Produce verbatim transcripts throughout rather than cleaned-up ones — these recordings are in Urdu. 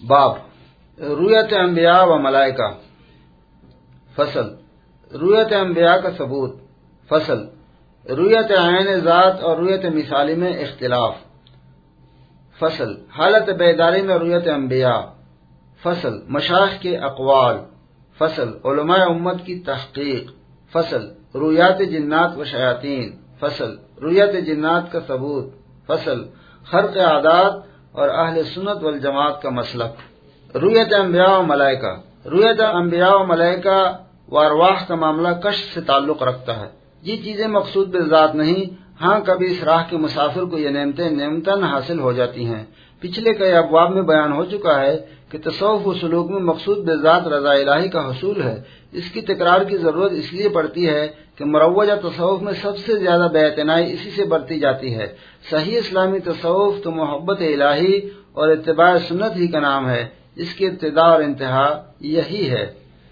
باب رویت انبیاء و ملائکہ فصل رویت انبیاء کا ثبوت فصل رویت عین ذات اور رویت مثالی میں اختلاف فصل حالت بیداری میں رویت انبیاء فصل مشائخ کے اقوال فصل علماء امت کی تحقیق فصل رویات جنات و شیاطین فصل رویت جنات کا ثبوت فصل خرق عادات اور اہل سنت والجماعت کا مسلک رویت انبیاء و ملائکہ رویت انبیاء و ملائکہ و ارواح کا معاملہ کشف سے تعلق رکھتا ہے۔ یہ چیزیں مقصود بالذات نہیں، ہاں کبھی اس راہ کے مسافر کو یہ نعمتیں نعمتاً حاصل ہو جاتی ہیں۔ پچھلے کئی ابواب میں بیان ہو چکا ہے کہ تصوف و سلوک میں مقصود بالذات رضا الہی کا حصول ہے۔ اس کی تکرار کی ضرورت اس لیے پڑتی ہے کہ مروجہ تصوف میں سب سے زیادہ بے اعتنائی اسی سے برتی جاتی ہے۔ صحیح اسلامی تصوف تو محبت الہی اور اتباع سنت ہی کا نام ہے، اس کی ابتدا اور انتہا یہی ہے۔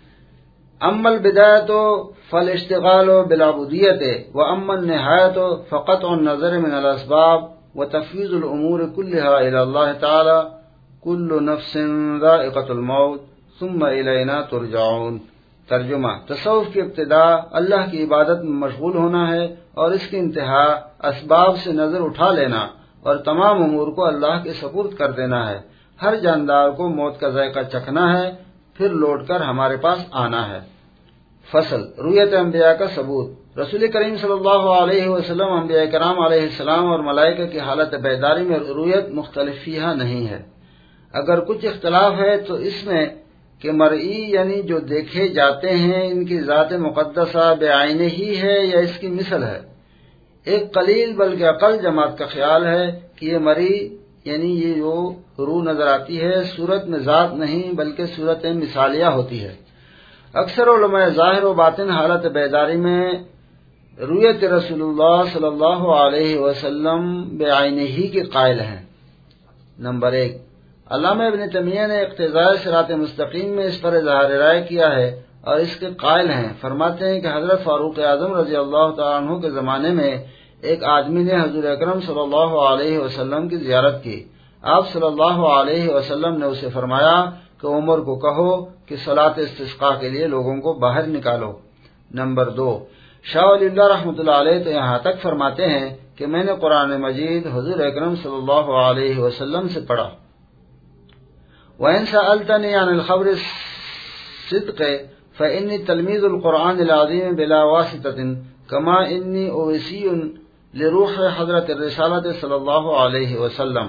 اما البدایت فالاشتغال بالعبودیت و اما النہایت فقطع النظر من الاسباب وتفویض الامور كلها الى اللہ تعالی کل نفس ذائقۃ الموت ثم الینا ترجعون۔ ترجمہ تصوف کی ابتدا اللہ کی عبادت میں مشغول ہونا ہے اور اس کی انتہا اسباب سے نظر اٹھا لینا اور تمام امور کو اللہ کے سپرد کر دینا ہے۔ ہر جاندار کو موت کا ذائقہ چکھنا ہے، پھر لوٹ کر ہمارے پاس آنا ہے۔ فصل رویت انبیاء کا ثبوت رسول کریم صلی اللہ علیہ وسلم انبیاء کرام علیہ السلام اور ملائکہ کی حالت بیداری میں رویت مختلف فیہا نہیں ہے۔ اگر کچھ اختلاف ہے تو اس میں کہ مرئی یعنی جو دیکھے جاتے ہیں ان کی ذات مقدسہ بعینہ ہی ہے یا اس کی مثل ہے۔ ایک قلیل بلکہ اقل جماعت کا خیال ہے کہ یہ مرئی یعنی یہ جو روح نظر آتی ہے صورت میں ذات نہیں بلکہ صورت مثالیہ ہوتی ہے۔ اکثر علماء ظاہر و باطن حالت بیداری میں رویت رسول اللہ صلی اللہ علیہ وسلم بعینہ ہی کے قائل ہیں۔ نمبر ایک، علامہ ابن تیمیہ نے اقتضاء صراط مستقیم میں اس پر اظہار رائے کیا ہے اور اس کے قائل ہیں۔ فرماتے ہیں کہ حضرت فاروق اعظم رضی اللہ تعالیٰ عنہ کے زمانے میں ایک آدمی نے حضور اکرم صلی اللہ علیہ وسلم کی زیارت کی۔ آپ صلی اللہ علیہ وسلم نے اسے فرمایا کہ عمر کو کہو کہ صلاۃ استسقاء کے لیے لوگوں کو باہر نکالو۔ نمبر دو، شاہ ولی اللہ رحمۃ اللہ علیہ تو یہاں تک فرماتے ہیں کہ میں نے قرآن مجید حضور اکرم صلی اللہ علیہ وسلم سے پڑھا۔ وَإِن سَأَلْتَنِي عَنِ الْخَبْرِ الصِّدْقِ فَإِنِّي تَلْمِيذُ الْقُرْآنِ الْعَظِيمِ بِلَا وَاسِطَةٍ كَمَا إِنِّي أُوَيْسِيٌّ لِرُوحِ حضرت الرسالۃ صلی اللہ علیہ وسلم۔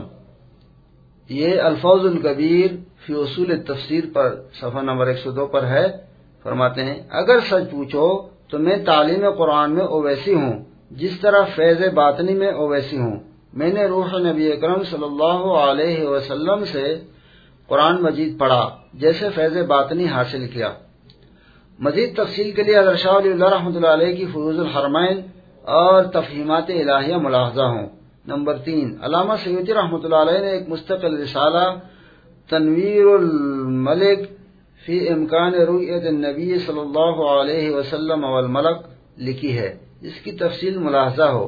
یہ الفوز الکبیر فی اصول التفسیر پر صفحہ نمبر ایک سو دو پر ہے۔ فرماتے ہیں اگر سچ پوچھو تو میں تعلیم قرآن میں اویسی ہوں جس طرح فیض باطنی میں اویسی ہوں۔ میں نے روح نبی اکرم صلی اللہ علیہ وسلم سے قرآن مجید پڑھا جیسے فیض باطنی حاصل کیا۔ مزید تفصیل کے لیے حضرت شاہ ولی اللہ رحمۃ اللہ علیہ کی فروز الحرمین اور تفہیمات الہیہ ملاحظہ ہوں۔ نمبر تین، علامہ سیوطی رحمۃ اللہ علیہ نے ایک مستقل رسالہ تنویر الملک فی امکان رؤیت النبی صلی اللہ علیہ وسلم والملک لکھی ہے، اس کی تفصیل ملاحظہ ہو۔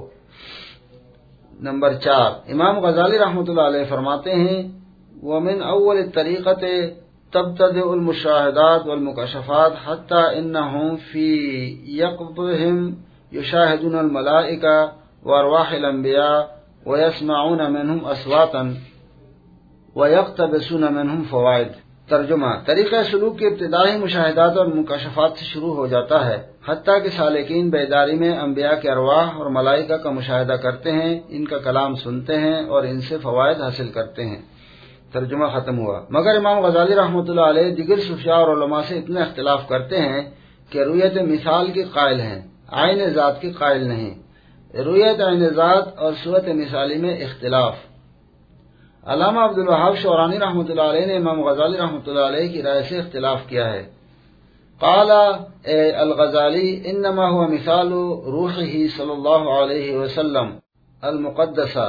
نمبر چار، امام غزالی رحمۃ اللہ علیہ فرماتے ہیں ومن اول الطریقۃ تبتدئ المشاہدات والمکاشفات حتی انہم فی یقظتہم یشاہدون الملائکہ وارواح الانبیاء ویسمعون منہم اصواتا وَيَقْتَبِسُونَ مِنْهُمْ فَوَائِد۔ ترجمہ، طریقہ سلوک کے ابتدائی مشاہدات اور مکاشفات سے شروع ہو جاتا ہے، حتیٰ کہ سالکین بیداری میں انبیاء کے ارواح اور ملائکہ کا مشاہدہ کرتے ہیں، ان کا کلام سنتے ہیں اور ان سے فوائد حاصل کرتے ہیں۔ ترجمہ ختم ہوا۔ مگر امام غزالی رحمۃ اللہ علیہ دیگر صوفیاء اور علماء سے اتنا اختلاف کرتے ہیں کہ رویت مثال کے قائل ہیں، عین ذات کے قائل نہیں۔ رویت عین ذات اور صورت مثالی میں اختلاف۔ علامہ عبدالوہاب شعرانی رحمۃ اللہ علیہ نے امام غزالی رحمۃ اللہ علیہ کی رائے سے اختلاف کیا ہے۔ قال اے الغزالی انما هو مثال روحہ صلی اللہ علیہ وسلم المقدسہ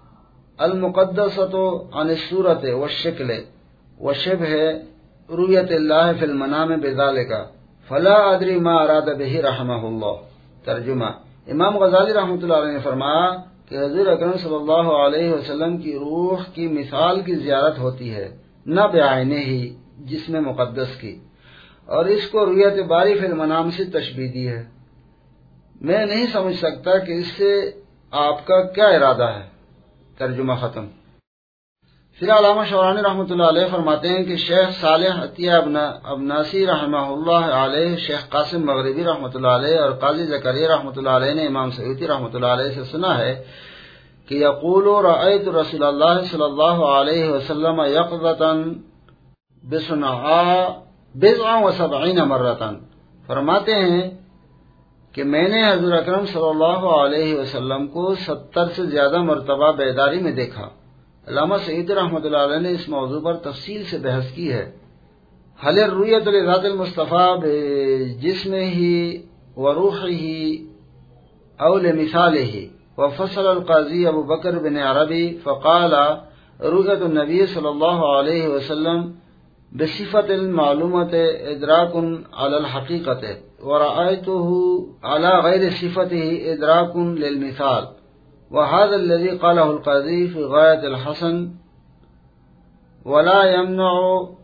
المقدسۃ عن الصورۃ والشکل وشبہ رؤیت اللہ فی المنام بذلک فلا ادری ما اراد به رحمہ اللہ۔ ترجمہ، امام غزالی رحمۃ اللہ علیہ نے فرمایا کہ حضور اکرم صلی اللہ علیہ وسلم کی روح کی مثال کی زیارت ہوتی ہے، نہ بعینے ہی جسم مقدس کی، اور اس کو رؤیت باری فی المنام سے تشبیہ دی ہے۔ میں نہیں سمجھ سکتا کہ اس سے آپ کا کیا ارادہ ہے۔ ترجمہ ختم۔ پھر علامہ شورانی رحمۃ اللہ علیہ فرماتے ہیں کہ شیخ صالح عطیہ ابناسی رحمہ اللہ علیہ، شیخ قاسم مغربی رحمۃ اللہ علیہ اور قاضی زکریا رحمۃ اللہ علیہ نے امام سیوطی رحمۃ اللہ علیہ سے سنا ہے کہ یقول رأیت رسول اللہ صلی اللہ علیہ وسلم یقظۃ بصنعاء بضع و سبعین مرۃ، فرماتے ہیں کہ میں نے حضور اکرم صلی اللہ علیہ وسلم کو ستر سے زیادہ مرتبہ بیداری میں دیکھا۔ علامہ سیوطی رحمۃ اللہ علیہ نے اس موضوع پر تفصیل سے بحث کی ہے۔ حل الرؤیۃ لذات المصطفیٰ بجسمہ وروحہ او لمثالہ، وفصل القاضی ابو بکر بن عربی فقال رؤیۃ النبی صلی اللہ علیہ وسلم بصفت المعلومۃ ادراک علی الحقیقۃ، ورأیتہ علی غیر صفتہ ادراک للمثال، وهذا الذي قاله القاضي في غاية الحسن ولا يمنع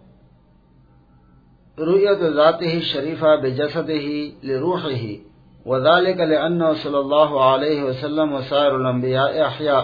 رؤية ذاته الشريفة بجسده لروحه، وذلك لأنه صلى الله عليه وسلم وسائر الأنبياء أحياء۔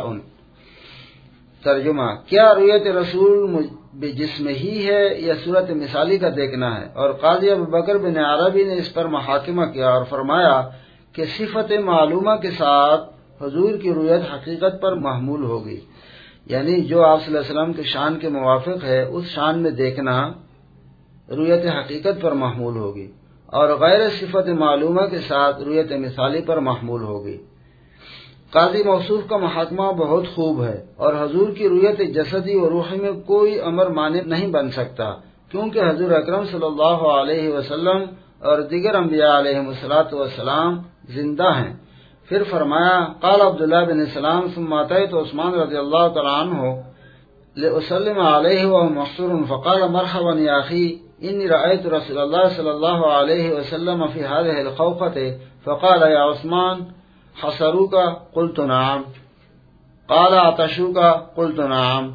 ترجمہ، کیا رؤیت رسول بجسم ہی ہے یا صورت مثالی کا دیکھنا ہے؟ اور قاضی ابو بکر بن عربی نے اس پر محاکمہ کیا اور فرمایا کہ صفت معلومہ کے ساتھ حضور کی رؤیت حقیقت پر محمول ہوگی، یعنی جو آپ صلی اللہ علیہ وسلم کے شان کے موافق ہے اس شان میں دیکھنا رؤیت حقیقت پر محمول ہوگی، اور غیر صفت معلومہ کے ساتھ رؤیت مثالی پر محمول ہوگی۔ قاضی موصوف کا محاکمہ بہت خوب ہے، اور حضور کی رؤیت جسدی و روحی میں کوئی امر مانع نہیں بن سکتا، کیونکہ حضور اکرم صلی اللہ علیہ وسلم اور دیگر انبیاء علیہ الصلوۃ والسلام زندہ ہیں۔ پھر فرمایا قال عبداللہ بن سلام ثم اتيت عثمان رضی اللہ تعالی عنہ لأسلم علیہ وهو محصور فقال مرحبا یا اخی انی رأیت رسول اللہ صلی اللہ علیہ وسلم فی هذه الخوخة فقال یا عثمان حصروك قلت نعم، قال عطشوك قلت نعم،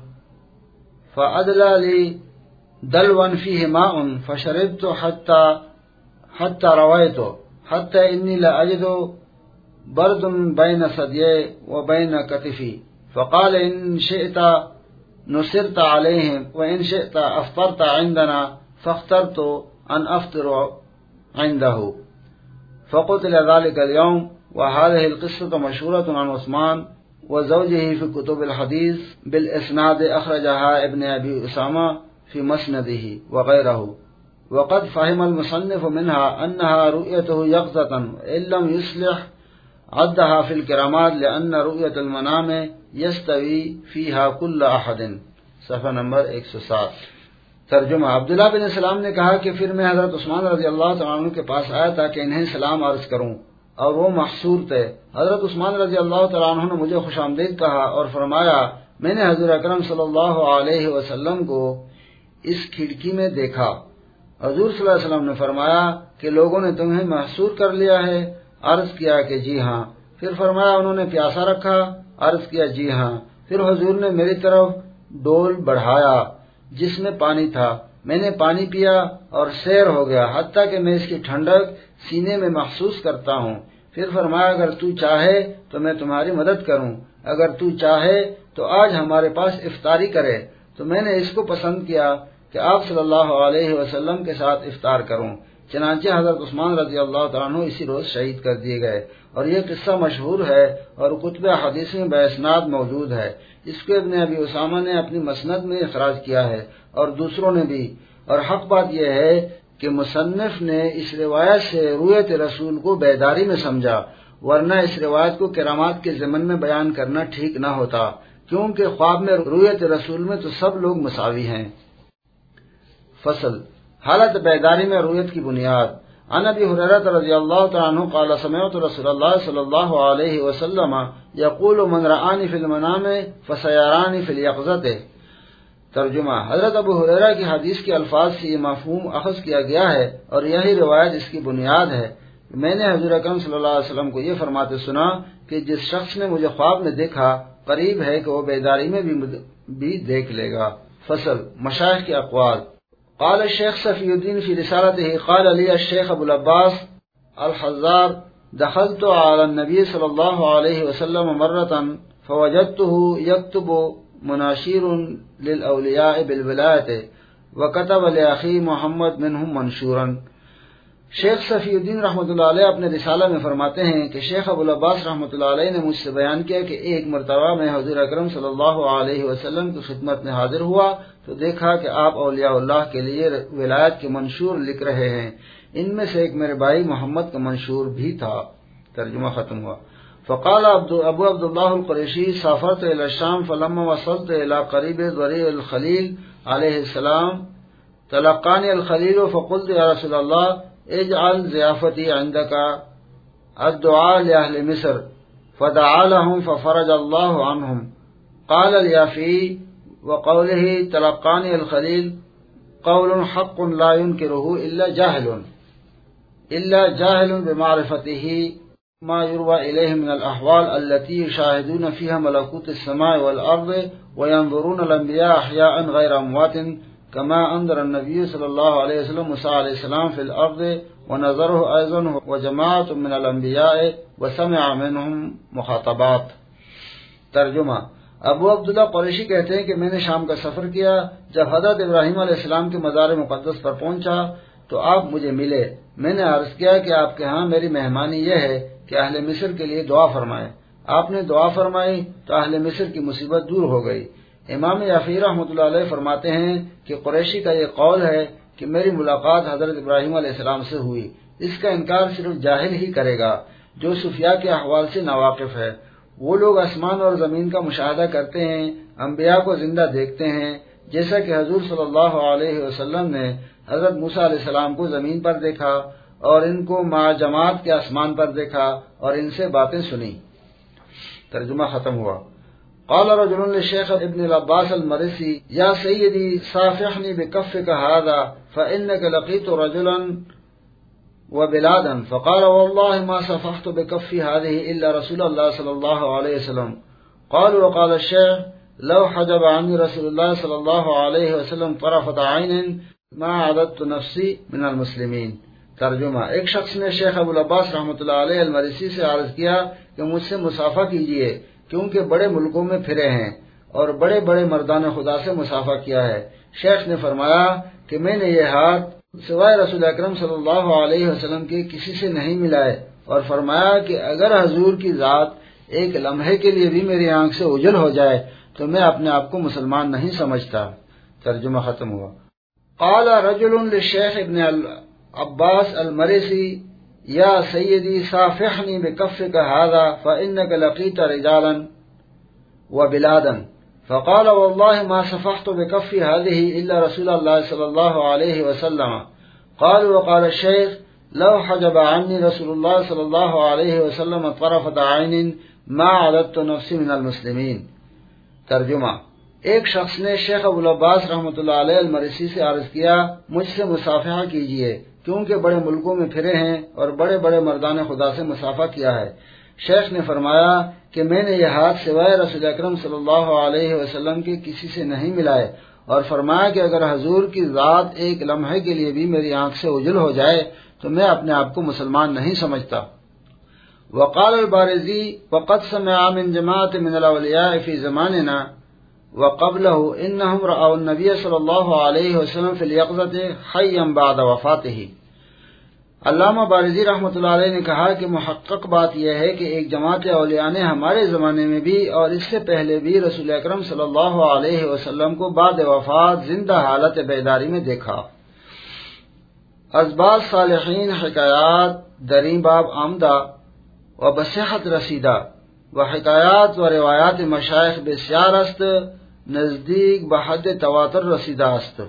فأدلى لي دلوا فيه ماء فشربت حتى حتى رويت حتى إني لا أجد برد بين ثديي وبين كتفي، فقال إن شئت نصرت عليهم وإن شئت أفطرت عندنا، فاخترت أن أفطر عنده، فقتل ذلك اليوم۔ وهذه القصة مشهورة عن عثمان وزوجه في كتب الحديث بالإسناد، أخرجها ابن أبي أسامة في مسنده وغيره، وقد فهم المصنف منها أنها رؤيته يقظة وإن لم يصلح عدها في الكرامات لأن رؤية المنام يستوي فيها كل أحد۔ صفحہ نمبر ایک سو سات۔ ترجمہ، عبداللہ بن سلام نے کہا کہ پھر میں حضرت عثمان رضی اللہ تعالیٰ عنہ کے پاس آیا تھا کہ انہیں سلام عرض کروں، اور وہ محصور تھے۔ حضرت عثمان رضی اللہ تعالیٰ عنہ نے مجھے خوش آمدید کہا اور فرمایا میں نے حضور اکرم صلی اللہ علیہ وسلم کو اس کھڑکی میں دیکھا۔ حضور صلی اللہ علیہ وسلم نے فرمایا کہ لوگوں نے تمہیں محصور کر لیا ہے؟ عرض کیا کہ جی ہاں۔ پھر فرمایا انہوں نے پیاسا رکھا؟ عرض کیا جی ہاں۔ پھر حضور نے میری طرف ڈول بڑھایا جس میں پانی تھا، میں نے پانی پیا اور سیر ہو گیا حتیٰ کہ میں اس کی ٹھنڈک سینے میں محسوس کرتا ہوں۔ پھر فرمایا اگر تو چاہے تو میں تمہاری مدد کروں، اگر تو چاہے تو آج ہمارے پاس افطاری کرے۔ تو میں نے اس کو پسند کیا کہ آپ صلی اللہ علیہ وسلم کے ساتھ افطار کروں۔ چنانچہ حضرت عثمان رضی اللہ تعالیٰ عنہ اسی روز شہید کر دیے گئے، اور یہ قصہ مشہور ہے اور کتب حدیث میں باسناد موجود ہے۔ اس کو ابن ابی اسامہ نے اپنی مسند میں اخراج کیا ہے اور دوسروں نے بھی، اور حق بات یہ ہے کہ مصنف نے اس روایت سے رؤیت رسول کو بیداری میں سمجھا، ورنہ اس روایت کو کرامات کے ضمن میں بیان کرنا ٹھیک نہ ہوتا، کیونکہ خواب میں رؤیت رسول میں تو سب لوگ مساوی ہیں۔ فصل، حالت بیداری میں رؤیت کی بنیاد۔ عن ابی ہریرہ رضی اللہ تعالی عنہ قال سمعت رسول اللہ صلی اللہ علیہ وسلم یقول من رآنی فی المنام فسیرانی فی الیقظۃ۔ ترجمہ، حضرت ابو ہریرہ کی حدیث کے الفاظ سے یہ مفہوم اخذ کیا گیا ہے اور یہی روایت اس کی بنیاد ہے۔ میں نے حضور اکرم صلی اللہ علیہ وسلم کو یہ فرماتے سنا کہ جس شخص نے مجھے خواب میں دیکھا قریب ہے کہ وہ بیداری میں بھی, بھی دیکھ لے گا۔ فصل مشائخ کے اقوال. قال الشيخ صفي الدين في رسالته قال لي الشيخ ابو العباس الحزار دخلت على النبي صلى الله عليه وسلم مرة فوجدته يكتب مناشير للأولياء بالولاية وكتب لأخي محمد منهم منشورا. شیخ صفی الدین رحمۃ اللہ علیہ اپنے رسالہ میں فرماتے ہیں کہ شیخ ابو العباس رحمۃ اللہ علیہ نے مجھ سے بیان کیا کہ ایک مرتبہ میں حضور اکرم صلی اللہ علیہ وسلم کی خدمت میں حاضر ہوا تو دیکھا کہ آپ اولیاء اللہ کے لیے ولایت کے منشور لکھ رہے ہیں. ان میں سے ایک میرے بھائی محمد کا منشور بھی تھا. ترجمہ ختم ہوا. فقال ابو عبد اللہ القریشی سافرت الى الشام فلما وصلت الى قریب ضریع الخلیل علیہ السلام تلقانی الخلیل فقلت یا رسول اللہ اجعل ضیافتي عندك الدعاء لأهل مصر فدعا لهم ففرج الله عنهم. قال اليافي وقوله تلقاني الخليل قول حق لا ينكره إلا جاهل إلا جاهل بمعرفته ما يروى إليه من الأحوال التي يشاهدون فيها ملكوت السماء والأرض وينظرون الأنبياء أحياء غير أموات كما أنظر النبي صلى الله عليه وسلم موسى عليه السلام في الأرض ونظره أيضا وجماعة من الأنبياء وسمع منهم مخاطبات. ترجمہ. ابو عبداللہ قریشی کہتے ہیں کہ میں نے شام کا سفر کیا. جب حضرت ابراہیم علیہ السلام کے مزار مقدس پر پہنچا تو آپ مجھے ملے. میں نے عرض کیا کہ آپ کے ہاں میری مہمانی یہ ہے کہ اہل مصر کے لیے دعا فرمائیں. آپ نے دعا فرمائی تو اہل مصر کی مصیبت دور ہو گئی. امام یافی رحمۃ اللہ علیہ فرماتے ہیں کہ قریشی کا یہ قول ہے کہ میری ملاقات حضرت ابراہیم علیہ السلام سے ہوئی. اس کا انکار صرف جاہل ہی کرے گا جو صوفیاء کے احوال سے ناواقف ہے. وہ لوگ آسمان اور زمین کا مشاہدہ کرتے ہیں، انبیاء کو زندہ دیکھتے ہیں، جیسا کہ حضور صلی اللہ علیہ وسلم نے حضرت موسیٰ علیہ السلام کو زمین پر دیکھا اور ان کو مع جماعت کے آسمان پر دیکھا اور ان سے باتیں سنی. ترجمہ ختم ہوا. قال رجل للشيخ ابن العباس المرسي يا سيدي صافحني بكفك هذا فإنك لقيت رجلا وبلادا فقال والله ما صفحت بكفي هذه إلا رسول الله صلى الله عليه وسلم. قالوا وقال الشيخ لو حجب عني رسول الله صلى الله عليه وسلم طرفة عين ما عددت نفسي من المسلمين. ترجمہ. ایک شخص نے شیخ ابو العباس رحمۃ اللہ علیہ المرسی سے عرض کیا کہ مجھ سے مصافحہ کیجیے کیونکہ بڑے ملکوں میں پھرے ہیں اور بڑے بڑے مردان خدا سے مصافحہ کیا ہے. شیخ نے فرمایا کہ میں نے یہ ہاتھ سوائے رسول اکرم صلی اللہ علیہ وسلم کے کسی سے نہیں ملائے اور فرمایا کہ اگر حضور کی ذات ایک لمحے کے لیے بھی میری آنکھ سے اوجھل ہو جائے تو میں اپنے آپ کو مسلمان نہیں سمجھتا. ترجمہ ختم ہوا. قال رجل للشيخ ابن عباس المرسی یا سیدی صافحنی بکفک هذا فإنك لقيت رجالا وبلادا فقال والله ما صفحت بكفي هذه إلا رسول الله صلى الله عليه وسلم. قال وقال الشيخ لو حجب عني رسول الله صلى الله عليه وسلم طرفة عين ما عددت نفسي من المسلمين. ترجمہ. ایک شخص نے شیخ ابو العباس رحمۃ اللہ علیہ المرسی سے عرض کیا مجھ سے مصافحہ کیجیے کیونکہ بڑے ملکوں میں پھرے ہیں اور بڑے بڑے مردان خدا سے مصافحہ کیا ہے. شیخ نے فرمایا کہ میں نے یہ ہاتھ سوائے رسول اکرم صلی اللہ علیہ وسلم کے کسی سے نہیں ملائے اور فرمایا کہ اگر حضور کی ذات ایک لمحے کے لیے بھی میری آنکھ سے اوجھل ہو جائے تو میں اپنے آپ کو مسلمان نہیں سمجھتا. وقال البارزی وقد سمع من جماعت من الاولیاء فی زماننا وقبله انهم رأوا النبي صلی اللہ علیہ وسلم فی الیقظة حیا بعد وفاته. علامہ بارزی رحمۃ اللہ علیہ نے کہا کہ محقق بات یہ ہے کہ ایک جماعت اولیاء نے ہمارے زمانے میں بھی اور اس سے پہلے بھی رسول اکرم صلی اللہ علیہ وسلم کو بعد وفات زندہ حالت بیداری میں دیکھا. ازباز صالحین حکایات دریں باب آمدہ و بصحت رسیدہ و حکایات و روایات مشایخ بسیار است نزدیک بحد تواتر رسیدہ است.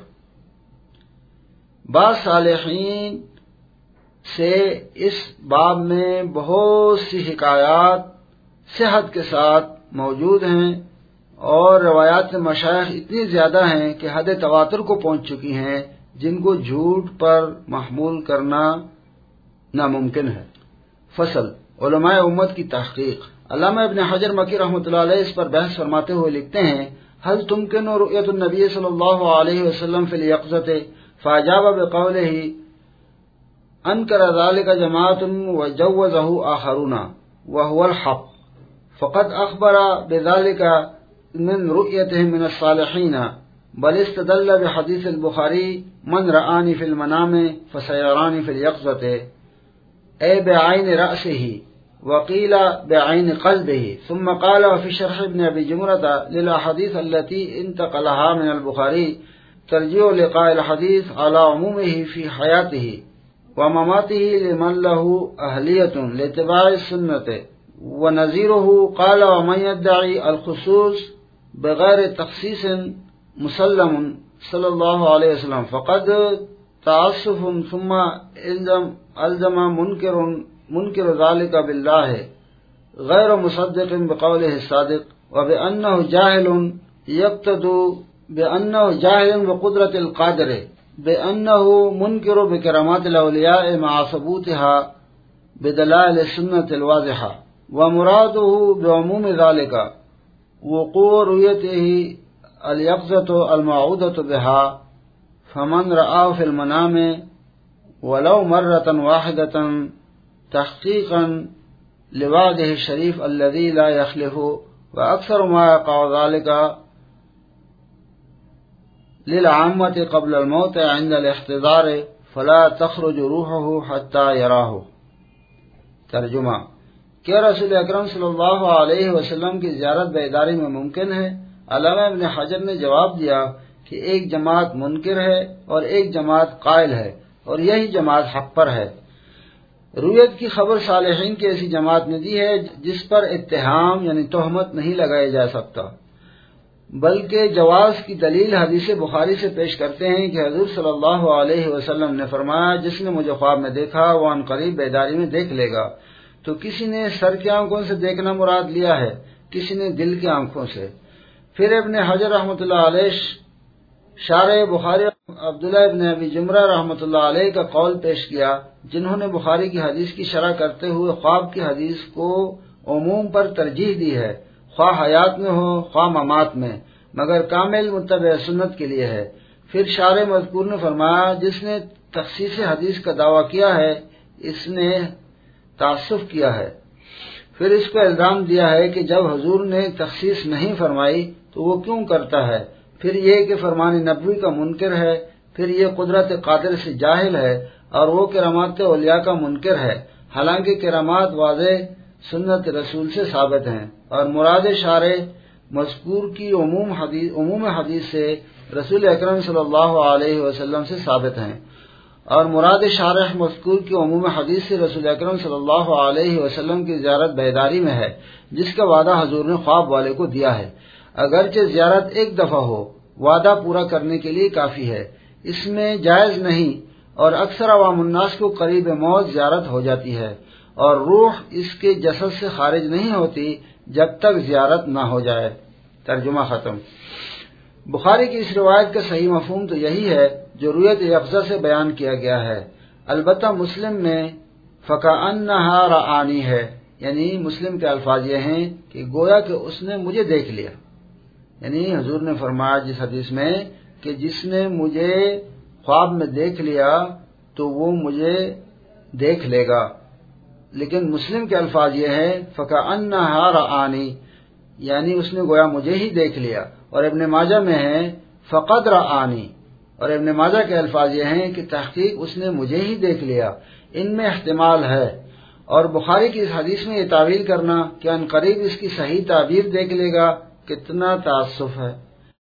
بعض صالحین سے اس باب میں بہت سی حکایات صحت کے ساتھ موجود ہیں اور روایات مشایخ اتنی زیادہ ہیں کہ حد تواتر کو پہنچ چکی ہیں جن کو جھوٹ پر محمول کرنا ناممکن ہے. فصل علماء امت کی تحقیق. علامہ ابن حجر مکی رحمۃ اللہ علیہ اس پر بحث فرماتے ہوئے لکھتے ہیں هل تمكن رؤية النبي صلى الله عليه وسلم في اليقظة؟ فأجاب بقوله أنكر ذلك جماعة وجوزه آخرون وهو الحق، فقد أخبر بذلك من رؤيتهم من الصالحين، بل استدل بحديث البخاري من رآني في المنام فسيراني في اليقظة، أي بعين رأسه، وقيل بعين قلبه. ثم قال وفي شرح ابن أبي جمرة للأحاديث التي انتقلها من البخاري ترجيح لقاء الحديث على عمومه في حياته ومماته لمن له أهلية لاتباع السنة، ونظيره قال ومن يدعي الخصوص بغير تخصيص مسلم صلى الله عليه وسلم فقد تعسف، ثم الزم, ألزم منكر منكر ذلك بالله غير مصدق بقوله الصادق، وبأنه جاهل يقتد بأنه جاهل بقدرة القادر، بأنه منكر بكرامات الأولياء مع ثبوتها بدلائل السنة الواضحة. ومراده بعموم ذلك وقوع رؤيته اليقظة الموعودة بها، فمن رآه في المنام ولو مرة واحدة تحقيقا لوعده الشريف الذي لا يخلف، وأكثر ما يقع ذلك للعامة قبل الموت عند الاحتضار فلا تخرج روحه حتى يراه۔ ترجمہ: کیا رسول اکرم صلی اللہ علیہ وسلم کی زیارت بیداری میں ممکن ہے؟ علامہ ابن حجر نے جواب دیا کہ ایک جماعت منکر ہے اور ایک جماعت قائل ہے، اور یہی جماعت حق پر ہے۔ رؤیت کی خبر صالحین کی ایسی جماعت نے دی ہے جس پر اتہام یعنی تہمت نہیں لگایا جا سکتا، بلکہ جواز کی دلیل حدیث بخاری سے پیش کرتے ہیں کہ حضور صلی اللہ علیہ وسلم نے فرمایا جس نے مجھے خواب میں دیکھا وہ ان قریب بیداری میں دیکھ لے گا۔ تو کسی نے سر کی آنکھوں سے دیکھنا مراد لیا ہے، کسی نے دل کی آنکھوں سے۔ پھر ابن حجر رحمۃ اللہ علیہ شارح بخاری عبداللہ ابن ابی جمرہ رحمۃ اللہ علیہ کا قول پیش کیا، جنہوں نے بخاری کی حدیث کی شرح کرتے ہوئے خواب کی حدیث کو عموم پر ترجیح دی ہے، خواہ حیات میں ہو خواہ ممات میں، مگر کامل متبع سنت کے لیے ہے۔ پھر شارح مذکور نے فرمایا جس نے تخصیص حدیث کا دعویٰ کیا ہے اس نے تعصف کیا ہے۔ پھر اس کو الزام دیا ہے کہ جب حضور نے تخصیص نہیں فرمائی تو وہ کیوں کرتا ہے، پھر یہ کہ فرمان نبوی کا منکر ہے، پھر یہ قدرت قادر سے جاہل ہے، اور وہ کرامات اولیاء کا منکر ہے، حالانکہ کرامات واضح سنت رسول سے ثابت ہیں، اور مراد شارع مذکور کی عموم حدیث عموم حدیث سے رسول اکرم صلی اللہ علیہ وسلم سے ثابت ہیں، اور مراد شارح مذکور کی عموم حدیث سے رسول اکرم صلی اللہ علیہ وسلم کی زیارت بیداری میں ہے، جس کا وعدہ حضور نے خواب والے کو دیا ہے۔ اگرچہ زیارت ایک دفعہ ہو، وعدہ پورا کرنے کے لیے کافی ہے، اس میں جائز نہیں، اور اکثر عوام الناس کو قریب موت زیارت ہو جاتی ہے، اور روح اس کے جسد سے خارج نہیں ہوتی جب تک زیارت نہ ہو جائے۔ ترجمہ ختم۔ بخاری کی اس روایت کا صحیح مفہوم تو یہی ہے جو رؤیت یقظہ سے بیان کیا گیا ہے، البتہ مسلم میں فکأنہا رآنی ہے، یعنی مسلم کے الفاظ یہ ہیں کہ گویا کہ اس نے مجھے دیکھ لیا، یعنی حضور نے فرمایا جس حدیث میں کہ جس نے مجھے خواب میں دیکھ لیا تو وہ مجھے دیکھ لے گا، لیکن مسلم کے الفاظ یہ ہیں فکأنہا رآنی، یعنی اس نے گویا مجھے ہی دیکھ لیا، اور ابن ماجہ میں ہے فقد رآنی، اور ابن ماجہ کے الفاظ یہ ہیں کہ تحقیق اس نے مجھے ہی دیکھ لیا۔ ان میں احتمال ہے، اور بخاری کی اس حدیث میں یہ تعویل کرنا کہ ان قریب اس کی صحیح تعبیر دیکھ لے گا کتنا تعصف ہے۔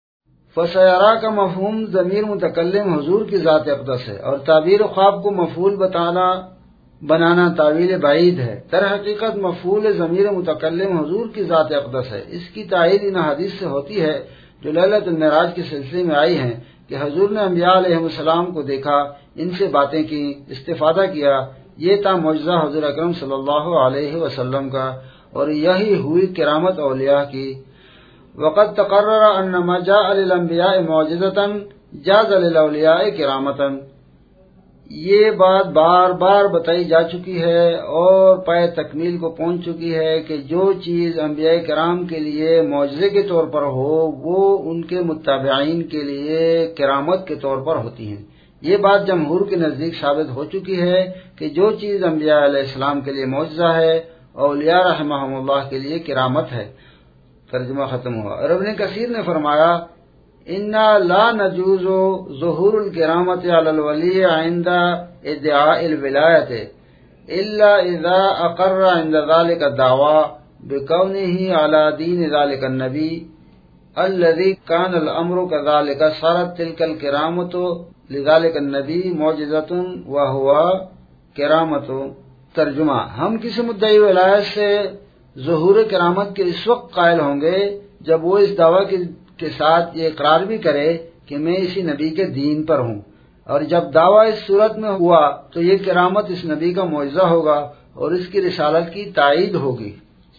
فسیرا کا مفہوم ضمیر متکلم حضور کی ذات اقدس ہے، اور تعبیر خواب کو مفعول بتانا بنانا تعویل بعید ہے۔ در حقیقت مفعول ضمیر متکلم حضور کی ذات اقدس ہے۔ اس کی تائید ان حدیث سے ہوتی ہے جو لیلۃ المعراج کے سلسلے میں آئی ہیں کہ حضور نے انبیاء علیہ السلام کو دیکھا، ان سے باتیں کی، استفادہ کیا۔ یہ تھا معجزہ حضور اکرم صلی اللہ علیہ وسلم کا، اور یہی ہوئی کرامت اولیاء کی۔ وقد تقرر ان ما جاء للانبیاء معجزۃ جاز للاولیاء کرامۃ، یہ بات بار بار بتائی جا چکی ہے اور پائے تکمیل کو پہنچ چکی ہے کہ جو چیز انبیاء کرام کے لیے معجزے کے طور پر ہو وہ ان کے متابعین کے لیے کرامت کے طور پر ہوتی ہیں۔ یہ بات جمہور کے نزدیک ثابت ہو چکی ہے کہ جو چیز انبیاء علیہ السلام کے لیے معجزہ ہے اولیاء رحمہم اللہ کے لیے کرامت ہے۔ ترجمہ ختم ہوا۔ اور ابن کثیر نے فرمایا انا لا نجوز ظہور الکرامت علی الولی عند ادعاء الولایت الا اذا اقر عند ذلك الدعوى بكونه على دين ذلك النبي الذي كان الامر كذلك صارت تلك الكرامت لذلك النبي معجزۃ وهو کرامت۔ ترجمہ ہم کسی مدعی ولایت سے ظہور کرامت کے اس وقت قائل ہوں گے جب وہ اس دعویٰ کے ساتھ یہ اقرار بھی کرے کہ میں اسی نبی کے دین پر ہوں، اور جب دعویٰ اس صورت میں ہوا تو یہ کرامت اس نبی کا معجزہ ہوگا اور اس کی رسالت کی تائید ہوگی۔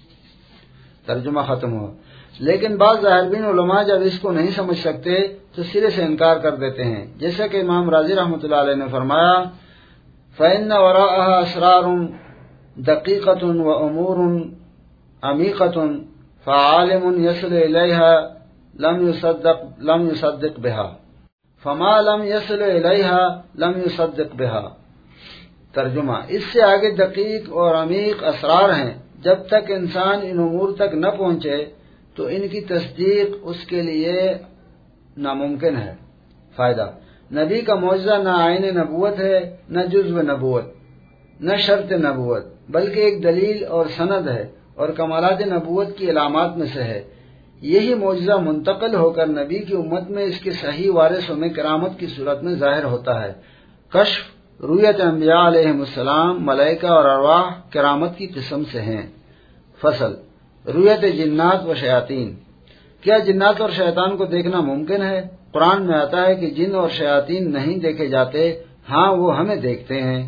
ترجمہ ختم ہوا۔ لیکن بعض ظاہربین علماء جب اس کو نہیں سمجھ سکتے تو سرے سے انکار کر دیتے ہیں، جیسا کہ امام راضی رحمۃ اللہ علیہ نے فرمایا فَإِنَّ وَرَاءَهَا أَسْرَارٌ دَقِيقَةٌ وَأُمُورٌ عَمِيقَةٌ فَعَالِمٌ يَصِلُ إِلَيْهَا لم يصدق لم يصدق بها فما لم يصل إليها لم يصدق بها۔ ترجمہ اس سے آگے دقیق اور عمیق اسرار ہیں، جب تک انسان ان امور تک نہ پہنچے تو ان کی تصدیق اس کے لیے ناممکن ہے۔ فائدہ، نبی کا معجزہ نہ عین نبوت ہے، نہ جزو نبوت، نہ شرط نبوت، بلکہ ایک دلیل اور سند ہے اور کمالات نبوت کی علامات میں سے ہے۔ یہی معجزہ منتقل ہو کر نبی کی امت میں اس کے صحیح وارثوں میں کرامت کی صورت میں ظاہر ہوتا ہے۔ کشف، رؤیت انبیاء علیہ السلام، ملائکہ اور ارواح کرامت کی قسم سے ہیں۔ فصل، رؤیت جنات و شیاطین۔ کیا جنات اور شیطان کو دیکھنا ممکن ہے؟ قرآن میں آتا ہے کہ جن اور شیاطین نہیں دیکھے جاتے، ہاں وہ ہمیں دیکھتے ہیں۔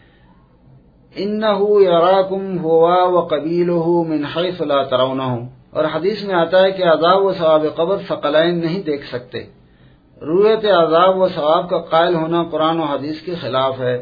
اِنَّهُ يَرَاكُمْ هُوَ وَقَبِيلُهُ مِنْ حَيْثُ لَا تَرَوْنَهُمْ، اور حدیث میں آتا ہے کہ عذاب و ثواب قبر ثقلین نہیں دیکھ سکتے۔ رؤیت عذاب و ثواب کا قائل ہونا قرآن و حدیث کے خلاف ہے،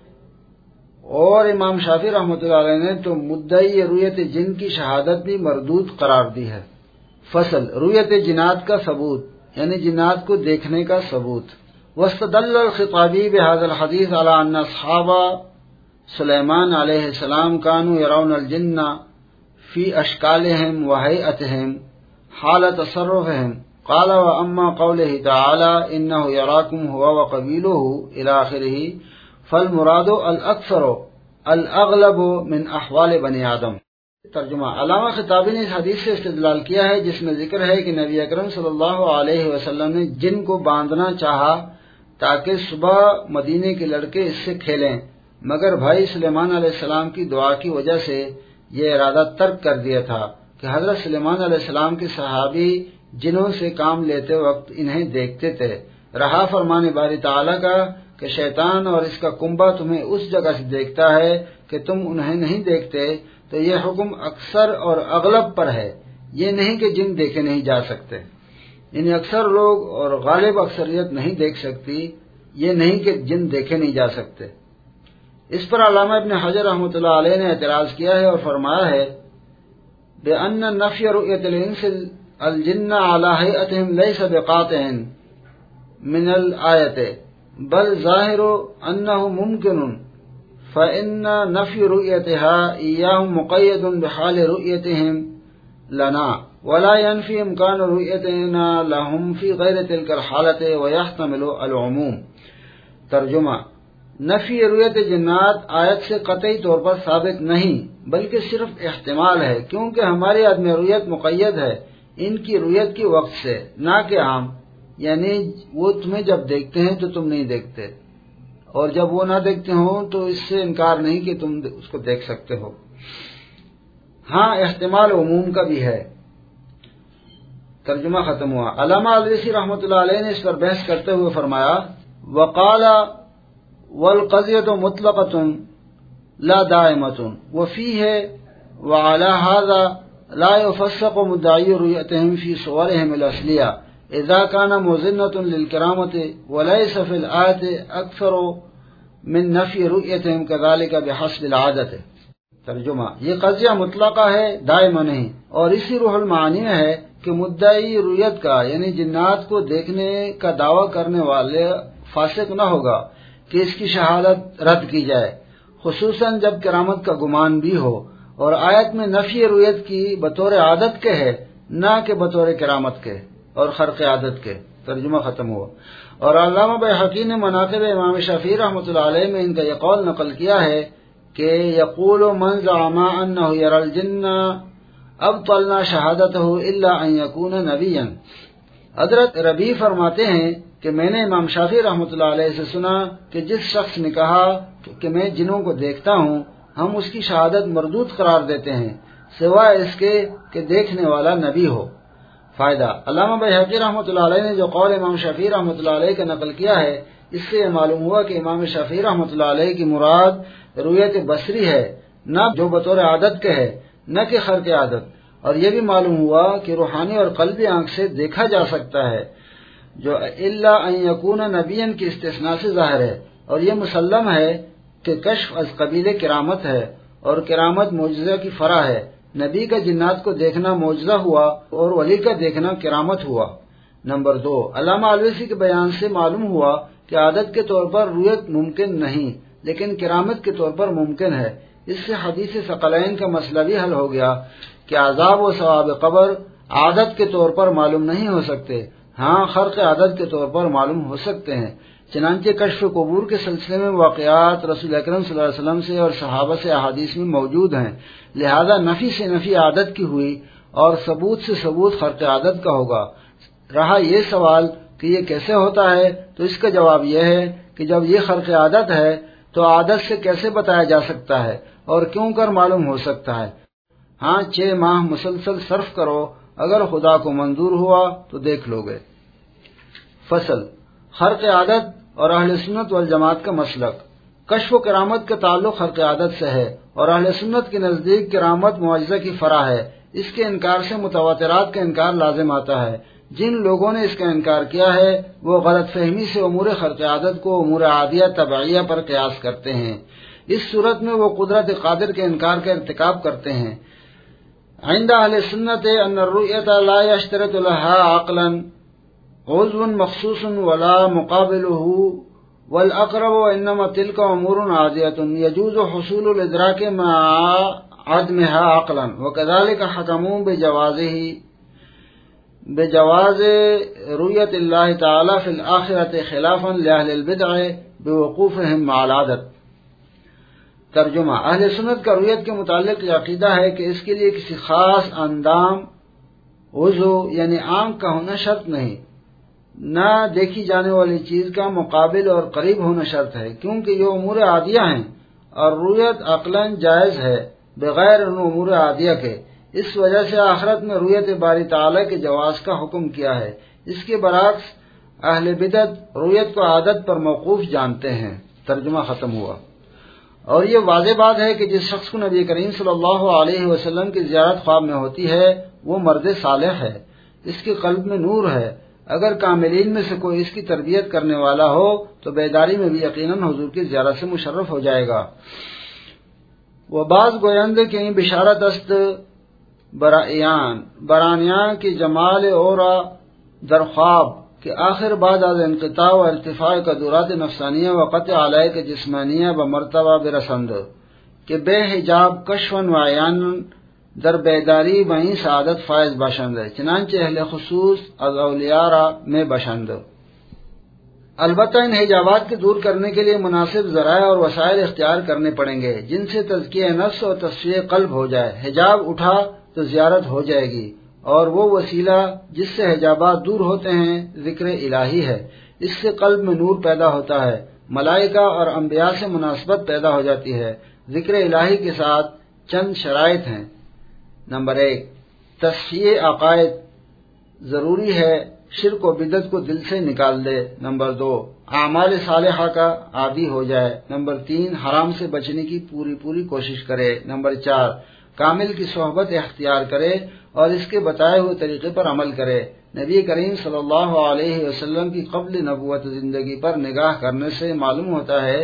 اور امام شافعی رحمۃ اللہ علیہ نے تو مدعی رؤیت جن کی شہادت بھی مردود قرار دی ہے۔ فصل، رؤیت جنات کا ثبوت، یعنی جنات کو دیکھنے کا ثبوت۔ واستدل الخطابی بهذا الحديث على ان اصحاب سلیمان علیہ السلام كانوا يرون الجن فی اشکالہم و ہیئتہم حال تصرفہم۔ قال واما قوله تعالی انہ یراکم هو وقبیلہ الی آخرہ فالمراد الاکثر الاغلب من احوال بنی آدم۔ ترجمہ، علامہ خطابی نے اس حدیث سے استدلال کیا ہے جس میں ذکر ہے کہ نبی اکرم صلی اللہ علیہ وسلم نے جن کو باندھنا چاہا تاکہ صبح مدینے کے لڑکے اس سے کھیلیں، مگر بھائی سلیمان علیہ السلام کی دعا کی وجہ سے یہ ارادہ ترک کر دیا تھا کہ حضرت سلیمان علیہ السلام کے صحابی جنوں سے کام لیتے وقت انہیں دیکھتے تھے۔ رہا فرمان باری تعالیٰ کا کہ شیطان اور اس کا کنبہ تمہیں اس جگہ سے دیکھتا ہے کہ تم انہیں نہیں دیکھتے، تو یہ حکم اکثر اور اغلب پر ہے، یہ نہیں کہ جن دیکھے نہیں جا سکتے، یعنی اکثر لوگ اور غالب اکثریت نہیں دیکھ سکتی، یہ نہیں کہ جن دیکھے نہیں جا سکتے۔ اس پر علامہ ابن حجر رحمۃ اللہ علیہ نے اعتراض کیا ہے اور فرمایا ہے بأن نفی رؤیت الانس الجن علی ہیئتہم لیس بقاطع من الآیت بل ظاہر انہ ممکن فإن نفی رؤیتها ایاہم مقید بحال رؤیتہم لنا ولا ينفی امکان رؤیتنا لہم فی غیر تلک الحالت ویحتمل العموم۔ ترجمہ، نفی رؤیت جنات آیت سے قطعی طور پر ثابت نہیں بلکہ صرف احتمال ہے، کیونکہ ہماری عدم رؤیت مقید ہے ان کی رؤیت کے وقت سے، نہ کہ عام، یعنی وہ تمہیں جب دیکھتے ہیں تو تم نہیں دیکھتے، اور جب وہ نہ دیکھتے ہوں تو اس سے انکار نہیں کہ تم اس کو دیکھ سکتے ہو۔ ہاں احتمال عموم کا بھی ہے۔ ترجمہ ختم ہوا۔ علامہ الوسی رحمۃ اللہ علیہ نے اس پر بحث کرتے ہوئے فرمایا وقال والقضیۃ مطلقۃ لا دائمۃ وفیہ وعلی ھذا لا يفسق مدعی رؤیتہم فی صورہم الاصلیہ اذا كان مظنۃ للکرامۃ وليس فی الآیۃ اکثر من نفی رؤیتہم کذالک بحسب العادت۔ ترجمہ، یہ قضیہ مطلقہ ہے، دائمہ نہیں، اور اسی روح المعانی میں ہے کہ مدعی رؤیت کا یعنی جنات کو دیکھنے کا دعویٰ کرنے والے فاسق نہ ہوگا کہ اس کی شہادت رد کی جائے، خصوصاً جب کرامت کا گمان بھی ہو، اور آیت میں نفی رؤیت کی بطور عادت کے ہے، نہ کہ بطور کرامت کے اور خرق عادت کے۔ ترجمہ ختم ہوا۔ اور علامہ بیہقی نے مناقب امام شافعی رحمۃ اللہ علیہ میں ان کا یہ قول نقل کیا ہے کہ یقول من زعم انہ یری الجن ابطلنا شہادتہ الا ان یکون نبیا۔ حضرت ربیع فرماتے ہیں کہ میں نے امام شافعی رحمۃ اللہ علیہ سے سنا کہ جس شخص نے کہا کہ میں جنوں کو دیکھتا ہوں، ہم اس کی شہادت مردود قرار دیتے ہیں سوائے اس کے کہ دیکھنے والا نبی ہو۔ فائدہ، علامہ بیہقی رحمۃ اللہ علیہ نے جو قول امام شافعی رحمۃ اللہ علیہ کا نقل کیا ہے، اس سے یہ معلوم ہوا کہ امام شافعی رحمۃ اللہ علیہ کی مراد رؤیت بصری ہے، نہ جو بطور عادت کے ہے، نہ کہ خرق عادت۔ اور یہ بھی معلوم ہوا کہ روحانی اور قلبی آنکھ سے دیکھا جا سکتا ہے، جو الا ان یکون نبیا کی استثناء سے ظاہر ہے، اور یہ مسلم ہے کہ کشف از قبیل کرامت ہے، اور کرامت معجزہ کی فرع ہے۔ نبی کا جنات کو دیکھنا معجزہ ہوا اور ولی کا دیکھنا کرامت ہوا۔ نمبر دو، علامہ الوسی کے بیان سے معلوم ہوا کہ عادت کے طور پر رؤیت ممکن نہیں، لیکن کرامت کے طور پر ممکن ہے۔ اس سے حدیث ثقلین کا مسئلہ بھی حل ہو گیا کہ عذاب و ثواب قبر عادت کے طور پر معلوم نہیں ہو سکتے، ہاں خرق عادت کے طور پر معلوم ہو سکتے ہیں۔ چنانچہ کشف قبور کے سلسلے میں واقعات رسول اکرم صلی اللہ علیہ وسلم سے اور صحابہ سے احادیث میں موجود ہیں، لہذا نفی سے نفی عادت کی ہوئی اور ثبوت سے ثبوت خرق عادت کا ہوگا۔ رہا یہ سوال کہ یہ کیسے ہوتا ہے، تو اس کا جواب یہ ہے کہ جب یہ خرق عادت ہے تو عادت سے کیسے بتایا جا سکتا ہے اور کیوں کر معلوم ہو سکتا ہے؟ ہاں چھ ماہ مسلسل صرف کرو، اگر خدا کو منظور ہوا تو دیکھ لو گے۔ فصل، خرق عادت اور اہل سنت والجماعت کا مسلک۔ کشف و کرامت کا تعلق خرق عادت سے ہے، اور اہل سنت کے نزدیک کرامت معجزہ کی فرع ہے۔ اس کے انکار سے متواترات کا انکار لازم آتا ہے۔ جن لوگوں نے اس کا انکار کیا ہے وہ غلط فہمی سے امور خرق عادت کو امور عادیہ طبعیہ پر قیاس کرتے ہیں۔ اس صورت میں وہ قدرت قادر کے انکار کا ارتکاب کرتے ہیں۔ عند اہل سنت ان الرؤیت لا یشترط لها عقلا عضو مخصوص ولا مقابله والاقرب وانما تلك امور عادیہ يجوز حصول الادراک مع عدمها عقلا وكذلك حكموا بجوازه بجواز رؤیت اللہ تعالی فی الآخرۃ خلافا لأہل البدع بوقوفهم مع العادت۔ ترجمہ، اہل سنت کا رؤیت کے متعلق یہ عقیدہ ہے کہ اس کے لیے کسی خاص اندام عضو یعنی آنکھ کا ہونا شرط نہیں، نہ دیکھی جانے والی چیز کا مقابل اور قریب ہونا شرط ہے، کیونکہ یہ امور عادیہ ہیں اور رؤیت عقلاً جائز ہے بغیر ان امور عادیہ کے۔ اس وجہ سے آخرت میں رؤیت باری تعالی کے جواز کا حکم کیا ہے۔ اس کے برعکس اہل بدعت رؤیت کو عادت پر موقوف جانتے ہیں۔ ترجمہ ختم ہوا۔ اور یہ واضح بات ہے کہ جس شخص کو نبی کریم صلی اللہ علیہ وسلم کی زیارت خواب میں ہوتی ہے وہ مرد صالح ہے، اس کے قلب میں نور ہے۔ اگر کاملین میں سے کوئی اس کی تربیت کرنے والا ہو تو بیداری میں بھی یقیناً حضور کی زیارت سے مشرف ہو جائے گا۔ وہ بعض گویند کی بشارت است برائیان برانیان کی جمال اورا در خواب کہ آخر بعد از انقطاع و ارتفاع قدرات نفسانیہ و قطع علیہ کے جسمانیہ و مرتبہ برسند کہ بے حجاب کشفن و عیان در بیداری وہیں سعادت فائز باشند ہے، چنانچہ اہل خصوص از اولیاء میں باشند۔ البتہ ان حجابات کے دور کرنے کے لیے مناسب ذرائع اور وسائل اختیار کرنے پڑیں گے جن سے تزکیہ نفس اور تصفیہ قلب ہو جائے۔ حجاب اٹھا تو زیارت ہو جائے گی، اور وہ وسیلہ جس سے حجابات دور ہوتے ہیں ذکر الہی ہے۔ اس سے قلب میں نور پیدا ہوتا ہے، ملائکہ اور انبیاء سے مناسبت پیدا ہو جاتی ہے۔ ذکر الہی کے ساتھ چند شرائط ہیں۔ نمبر ایک، تصفیہ عقائد ضروری ہے، شرک و بدعت کو دل سے نکال دے۔ نمبر دو، اعمال صالحہ کا عادی ہو جائے۔ نمبر تین، حرام سے بچنے کی پوری پوری کوشش کرے۔ نمبر چار، کامل کی صحبت اختیار کرے اور اس کے بتائے ہوئے طریقے پر عمل کرے۔ نبی کریم صلی اللہ علیہ وسلم کی قبل نبوت زندگی پر نگاہ کرنے سے معلوم ہوتا ہے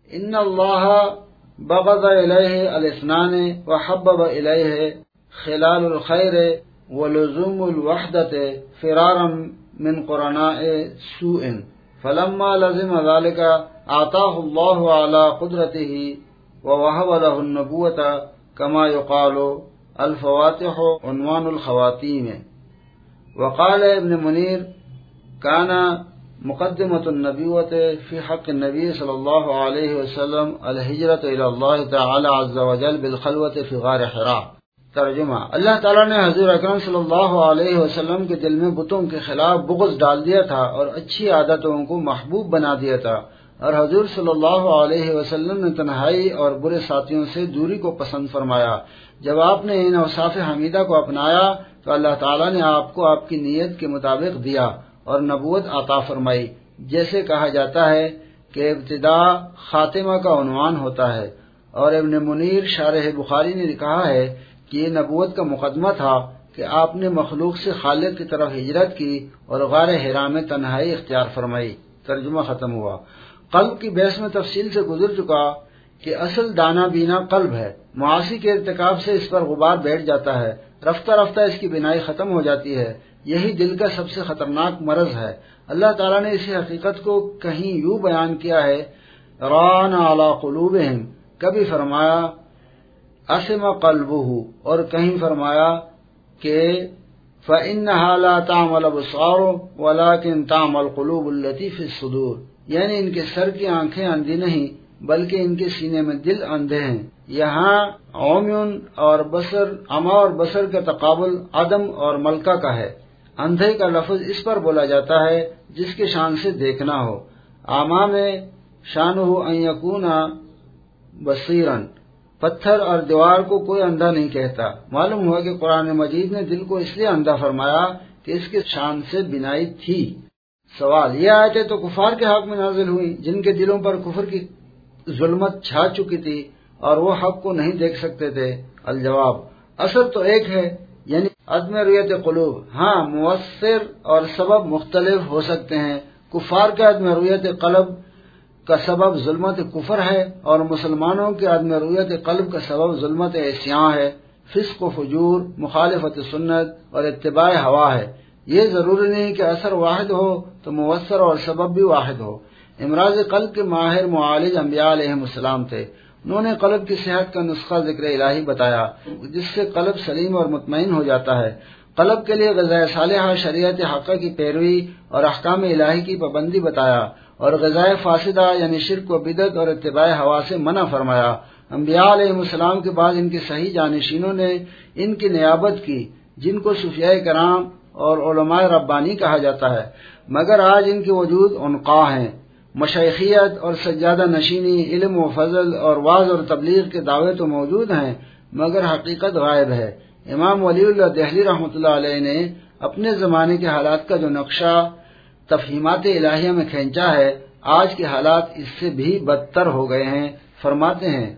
ان اللہ بغض الیہ الاثنان وحبب الیہ خلال الخیر ولزوم الوحدت فرارا من قرناء سوء فلما لزم ذلك اعطاه الله على قدرته ووهب له النبوة كما يقال الفواتح عنوان الخواتیم. وقال ابن منیر كان مقدمة النبوة في حق النبي صلى الله عليه وسلم الهجرة إلى الله تعالى عز وجل بالخلوة في غار حراء. ترجمہ: اللہ تعالیٰ نے حضور اکرم صلی اللہ علیہ وسلم کے دل میں بتوں کے خلاف بغض ڈال دیا تھا اور اچھی عادتوں کو محبوب بنا دیا تھا، اور حضور صلی اللہ علیہ وسلم نے تنہائی اور برے ساتھیوں سے دوری کو پسند فرمایا. جب آپ نے ان اوصاف حمیدہ کو اپنایا تو اللہ تعالیٰ نے آپ کو آپ کی نیت کے مطابق دیا اور نبوت عطا فرمائی. جیسے کہا جاتا ہے کہ ابتدا خاتمہ کا عنوان ہوتا ہے، اور ابن منیر شارح بخاری نے کہا ہے کہ یہ نبوت کا مقدمہ تھا کہ آپ نے مخلوق سے خالق کی طرف ہجرت کی اور غار حراء میں تنہائی اختیار فرمائی. ترجمہ ختم ہوا. قلب کی بحث میں تفصیل سے گزر چکا کہ اصل دانا بینا قلب ہے. معاصی کے ارتکاب سے اس پر غبار بیٹھ جاتا ہے، رفتہ رفتہ اس کی بینائی ختم ہو جاتی ہے. یہی دل کا سب سے خطرناک مرض ہے. اللہ تعالیٰ نے اسی حقیقت کو کہیں یوں بیان کیا ہے: ران علی قلوبہم، کبھی فرمایا اسم قلبہ، اور کہیں فرمایا کہ فإنہا لا تعمل الابصار ولکن تعمل القلوب التي في الصدور، یعنی ان کے سر کی آنکھیں اندھی نہیں بلکہ ان کے سینے میں دل اندھے ہیں. یہاں عمیون اور بصر، عما اور بصر کا تقابل عدم اور ملکہ کا ہے. اندھے کا لفظ اس پر بولا جاتا ہے جس کے شان سے دیکھنا ہو. عما میں شانہ ان یکون بصیرا، پتھر اور دیوار کو کوئی اندھا نہیں کہتا. معلوم ہوا کہ قرآن مجید نے دل کو اس لیے اندھا فرمایا کہ اس کے شان سے بینائی تھی. سوال: یہ آیتیں تو کفار کے حق میں نازل ہوئی جن کے دلوں پر کفر کی ظلمت چھا چکی تھی اور وہ حق کو نہیں دیکھ سکتے تھے. الجواب: اثر تو ایک ہے، یعنی عدم رؤیت قلوب. ہاں، مؤثر اور سبب مختلف ہو سکتے ہیں. کفار کے عدم رؤیت قلب کا سبب ظلمت کفر ہے اور مسلمانوں کے عدم رؤیت قلب کا سبب ظلمت عصیان ہے، فسق و فجور، مخالفت سنت اور اتباع ہوا ہے. یہ ضروری نہیں کہ اثر واحد ہو تو مؤثر اور سبب بھی واحد ہو. امراض قلب کے ماہر معالج انبیاء علیہ السلام تھے. انہوں نے قلب کی صحت کا نسخہ ذکر الہی بتایا جس سے قلب سلیم اور مطمئن ہو جاتا ہے. قلب کے لیے غذائے صالحہ شریعت حقہ کی پیروی اور احکام الہی کی پابندی بتایا، اور غذائے فاسدہ یعنی شرک و بدعت اور اتباع ہوا سے منع فرمایا. انبیاء علیہ السلام کے بعد ان کے صحیح جانشینوں نے ان کی نیابت کی جن کو صوفیاء کرام اور علماء ربانی کہا جاتا ہے، مگر آج ان کے وجود عنقا ہیں. مشائخیت اور سجادہ نشینی، علم و فضل اور واعظ اور تبلیغ کے دعوے تو موجود ہیں مگر حقیقت غائب ہے. امام ولی اللہ دہلی رحمۃ اللہ علیہ نے اپنے زمانے کے حالات کا جو نقشہ تفہیمات الہیہ میں کھینچا ہے، آج کے حالات اس سے بھی بدتر ہو گئے ہیں. فرماتے ہیں: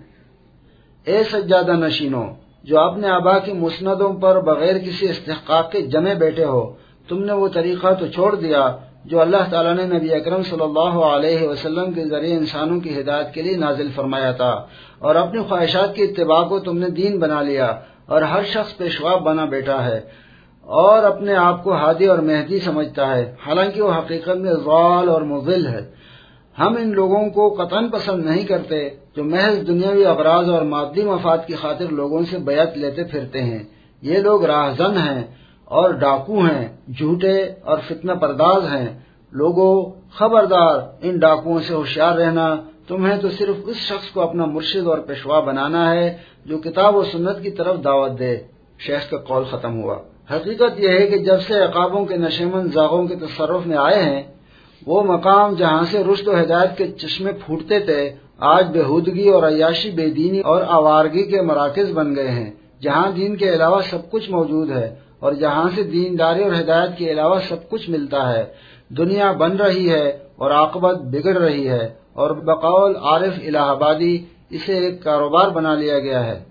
اے سجادہ نشینوں جو اپنے آبا کی مسندوں پر بغیر کسی استحقاق کے جمے بیٹھے ہو، تم نے وہ طریقہ تو چھوڑ دیا جو اللہ تعالیٰ نے نبی اکرم صلی اللہ علیہ وسلم کے ذریعے انسانوں کی ہدایت کے لیے نازل فرمایا تھا، اور اپنی خواہشات کی اتباع کو تم نے دین بنا لیا، اور ہر شخص پیشوا بنا بیٹھا ہے اور اپنے آپ کو ہادی اور مہدی سمجھتا ہے، حالانکہ وہ حقیقت میں ضال اور مضل ہے. ہم ان لوگوں کو قطعاً پسند نہیں کرتے جو محض دنیاوی اغراض اور مادی مفاد کی خاطر لوگوں سے بیعت لیتے پھرتے ہیں. یہ لوگ راہزن ہیں اور ڈاکو ہیں، جھوٹے اور فتنہ پرداز ہیں. لوگوں، خبردار، ان ڈاکوؤں سے ہوشیار رہنا. تمہیں تو صرف اس شخص کو اپنا مرشد اور پیشوا بنانا ہے جو کتاب و سنت کی طرف دعوت دے. شیخ کا قول ختم ہوا. حقیقت یہ ہے کہ جب سے عقابوں کے نشیمن زاغوں کے تصرف میں آئے ہیں، وہ مقام جہاں سے رشد و ہدایت کے چشمے پھوٹتے تھے آج بےہودگی اور عیاشی، بے دینی اور آوارگی کے مراکز بن گئے ہیں. جہاں دین کے علاوہ سب کچھ موجود ہے اور جہاں سے دینداری اور ہدایت کے علاوہ سب کچھ ملتا ہے، دنیا بن رہی ہے اور عاقبت بگڑ رہی ہے، اور بقول عارف الہ آبادی اسے ایک کاروبار بنا لیا گیا ہے.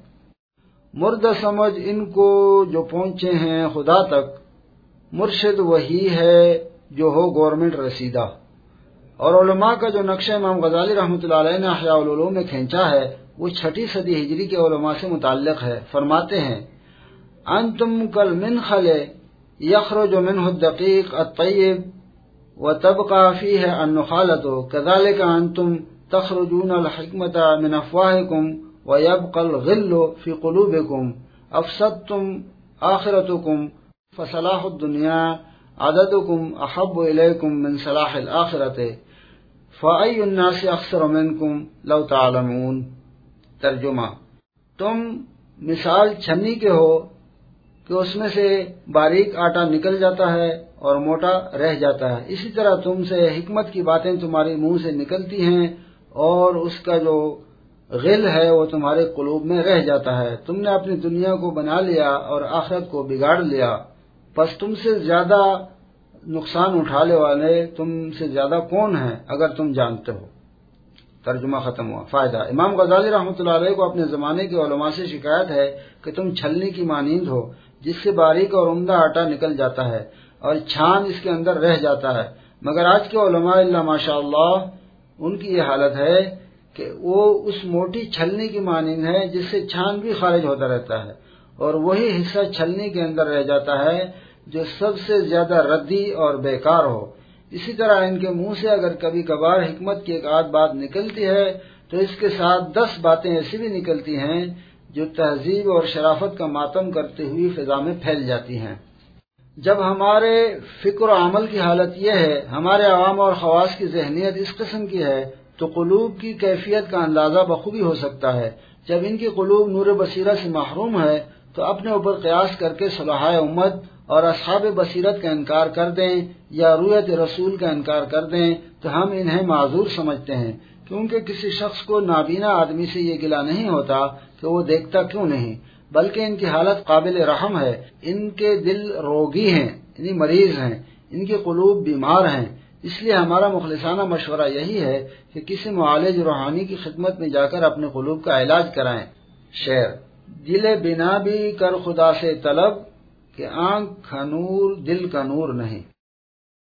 مردہ سمجھ ان کو جو پہنچے ہیں خدا تک، مرشد وہی ہے جو ہو گورنمنٹ رسیدہ. اور علماء کا جو نقشہ امام غزالی رحمۃ اللہ علیہ نے احیاء العلوم میں کھینچا ہے وہ چھٹی صدی ہجری کے علماء سے متعلق ہے. فرماتے ہیں انتم کالمنخل یخرج منہ الدقیق الطیب وتبقى فيه النخالة كذلك انتم تخرجون الحکمة من افواهكم ويبقى الغل في قلوبكم افسدتم آخرتكم فصلاح الدنيا عددكم احب اليكم من صلاح الآخرة فأي الناس اخسر منكم لو تعلمون. ترجمہ: تم مثال چھنی کے ہو کہ اس میں سے باریک آٹا نکل جاتا ہے اور موٹا رہ جاتا ہے، اسی طرح تم سے حکمت کی باتیں تمہارے منہ سے نکلتی ہیں اور اس کا جو غل ہے وہ تمہارے قلوب میں رہ جاتا ہے. تم نے اپنی دنیا کو بنا لیا اور آخرت کو بگاڑ لیا، پس تم سے زیادہ نقصان اٹھانے والے تم سے زیادہ کون ہیں اگر تم جانتے ہو. ترجمہ ختم ہوا. فائدہ: امام غزالی رحمۃ اللہ علیہ کو اپنے زمانے کے علماء سے شکایت ہے کہ تم چھلنی کی مانند ہو جس سے باریک اور عمدہ آٹا نکل جاتا ہے اور چھان اس کے اندر رہ جاتا ہے، مگر آج کے علماء اللہ ماشاء اللہ ان کی یہ حالت ہے کہ وہ اس موٹی چھلنی کی مانند ہے جس سے چھان بھی خارج ہوتا رہتا ہے اور وہی حصہ چھلنی کے اندر رہ جاتا ہے جو سب سے زیادہ ردی اور بیکار ہو. اسی طرح ان کے منہ سے اگر کبھی کبھار حکمت کی ایک آدھ بات نکلتی ہے تو اس کے ساتھ دس باتیں ایسی بھی نکلتی ہیں جو تہذیب اور شرافت کا ماتم کرتے ہوئی فضا میں پھیل جاتی ہیں. جب ہمارے فکر و عمل کی حالت یہ ہے، ہمارے عوام اور خواص کی ذہنیت اس قسم کی ہے، تو قلوب کی کیفیت کا اندازہ بخوبی ہو سکتا ہے. جب ان کی قلوب نور بصیرت سے محروم ہے تو اپنے اوپر قیاس کر کے صلحاء امت اور اصحاب بصیرت کا انکار کر دیں یا رویت رسول کا انکار کر دیں تو ہم انہیں معذور سمجھتے ہیں، کیونکہ کسی شخص کو نابینا آدمی سے یہ گلہ نہیں ہوتا کہ وہ دیکھتا کیوں نہیں، بلکہ ان کی حالت قابل رحم ہے. ان کے دل روگی ہیں، یعنی مریض ہیں، ان کی قلوب بیمار ہیں. اس لیے ہمارا مخلصانہ مشورہ یہی ہے کہ کسی معالج روحانی کی خدمت میں جا کر اپنے قلوب کا علاج کرائیں. شعر: دل بنا بھی کر خدا سے طلب کہ آنکھ کا نور دل کا نور نہیں.